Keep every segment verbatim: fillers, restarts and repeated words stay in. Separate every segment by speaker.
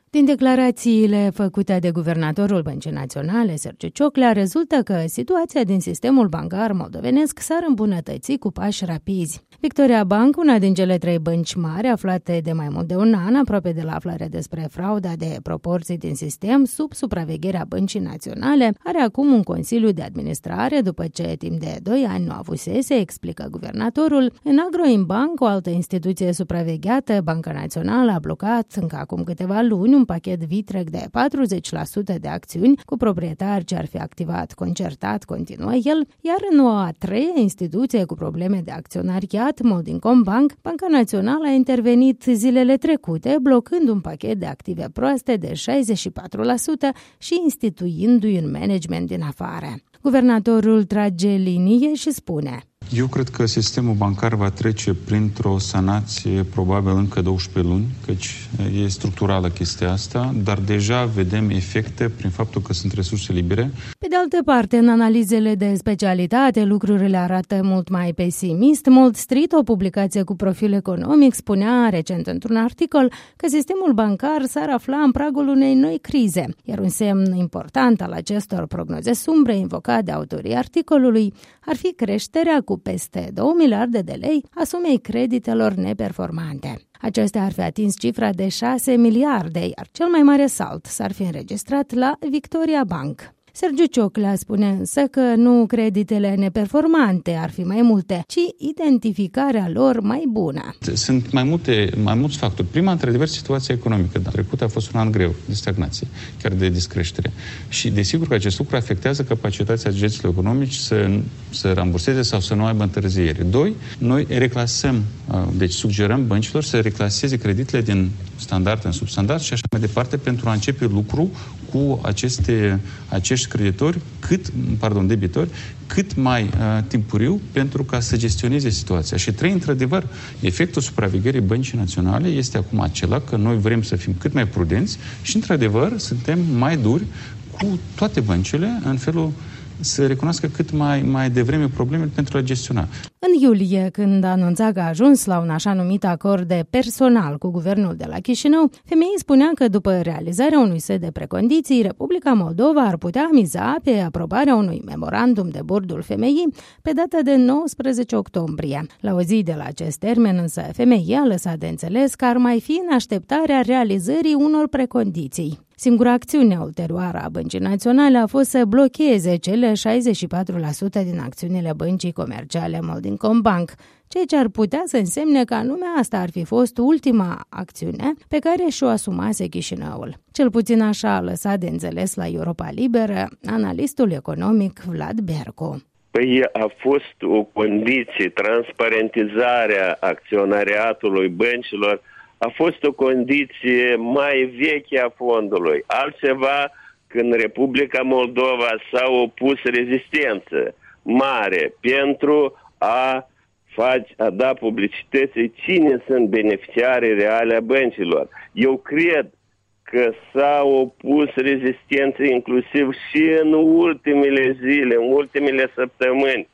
Speaker 1: Din declarațiile făcute de guvernatorul Băncii Naționale, Sergiu Cioclea, rezultă că situația din sistemul bancar moldovenesc s-ar îmbunătăți cu pași rapizi. Victoria Bank, una din cele trei bănci mari aflate de mai mult de un an, aproape de la aflarea despre frauda de proporții din sistem, sub supravegherea Băncii Naționale, are acum un consiliu de administrare după ce timp de doi ani nu avusese, explică guvernatorul. În Agroimbank, o altă instituție supravegheată, Banca Națională a blocat încă acum câteva luni un pachet vitreg de patruzeci la sută de acțiuni cu proprietari ce ar fi activat concertat, continuă el, iar în o a treia instituție cu probleme de acționariat, Moldincombank, Banca Națională a intervenit zilele trecute, blocând un pachet de active proaste de șaizeci și patru la sută și instituindu-i un management din afară. Guvernatorul trage linie și spune:
Speaker 2: Eu cred că sistemul bancar va trece printr-o sanație probabil încă douăsprezece luni, căci e structurală chestia asta, dar deja vedem efecte prin faptul că sunt resurse libere.
Speaker 1: Pe de altă parte, în analizele de specialitate, lucrurile arată mult mai pesimist. Mold Street, o publicație cu profil economic, spunea recent într-un articol că sistemul bancar s-ar afla în pragul unei noi crize, iar un semn important al acestor prognoze sumbre invocat de autorii articolului ar fi creșterea cu peste două miliarde de lei a sumei creditelor neperformante. Acestea ar fi atins cifra de șase miliarde, iar cel mai mare salt s-ar fi înregistrat la Victoria Bank. Sergiu Cioclea spune însă că nu creditele neperformante ar fi mai multe, ci identificarea lor mai bună.
Speaker 2: Sunt mai multe, mai mulți factori. Prima, într-adevăr, situația economică. Dar trecut a fost un an greu de stagnație, chiar de descreștere. Și desigur că acest lucru afectează capacitatea agenților economici să, să ramburseze sau să nu aibă întârziere. Doi, noi reclasăm, deci sugerăm băncilor să reclaseze creditele din standard în substandard și așa mai departe pentru a începe lucru cu aceste, acești creditori, cât, pardon, debitori, cât mai uh, timpuriu pentru ca să gestioneze situația. Și trei, într-adevăr, efectul supravegherii Băncii Naționale este acum acela că noi vrem să fim cât mai prudenți și, într-adevăr, suntem mai duri cu toate băncile în felul să recunoască cât mai, mai devreme problemele pentru a gestiona.
Speaker 1: În iulie, când anunța că a ajuns la un așa numit acord de personal cu guvernul de la Chișinău, F M I spunea că după realizarea unui set de precondiții, Republica Moldova ar putea miza pe aprobarea unui memorandum de bordul F M I pe data de nouăsprezece octombrie. La o zi de la acest termen, însă, F M I a lăsat de înțeles că ar mai fi în așteptarea realizării unor precondiții. Singura acțiune ulterioară a Băncii Naționale a fost să blocheze cele șaizeci și patru la sută din acțiunile băncii comerciale Moldincombank, ceea ce ar putea să însemne că anume asta ar fi fost ultima acțiune pe care și-o asumase Chișinăul. Cel puțin așa a lăsat de înțeles la Europa Liberă analistul economic Vlad Bercu.
Speaker 3: Păi a fost o condiție, transparentizarea acționariatului băncilor, a fost o condiție mai veche a fondului. Altceva, când Republica Moldova s-a opus rezistență mare pentru a, face, a da publicității cine sunt beneficiarii reale a băncilor. Eu cred că s-a opus rezistență inclusiv și în ultimele zile, în ultimele săptămâni,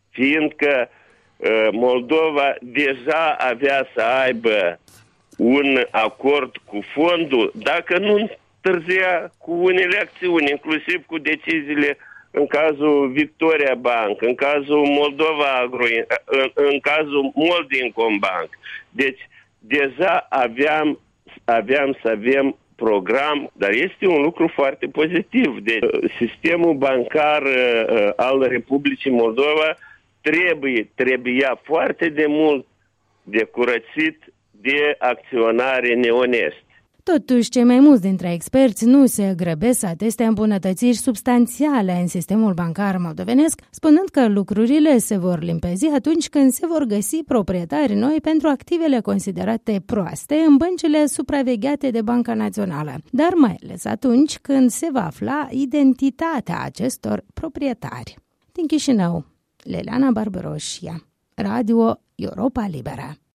Speaker 3: fiindcă uh, Moldova deja avea să aibă un acord cu fondul, dacă nu întârzia cu unele acțiuni, inclusiv cu deciziile în cazul Victoria Bank, în cazul Moldova Agro, în, în cazul Moldincombank. Deci, deja aveam, aveam să avem program, dar este un lucru foarte pozitiv. Deci, sistemul bancar uh, al Republicii Moldova trebuie, trebuia foarte de mult de curățit de acționare neonești.
Speaker 1: Totuși, cei mai mulți dintre experți nu se grăbesc să ateste îmbunătățiri substanțiale în sistemul bancar moldovenesc, spunând că lucrurile se vor limpezi atunci când se vor găsi proprietari noi pentru activele considerate proaste în băncile supravegheate de Banca Națională, dar mai ales atunci când se va afla identitatea acestor proprietari. Din Chișinău, Leleana Barbaroșia, Radio Europa Liberă.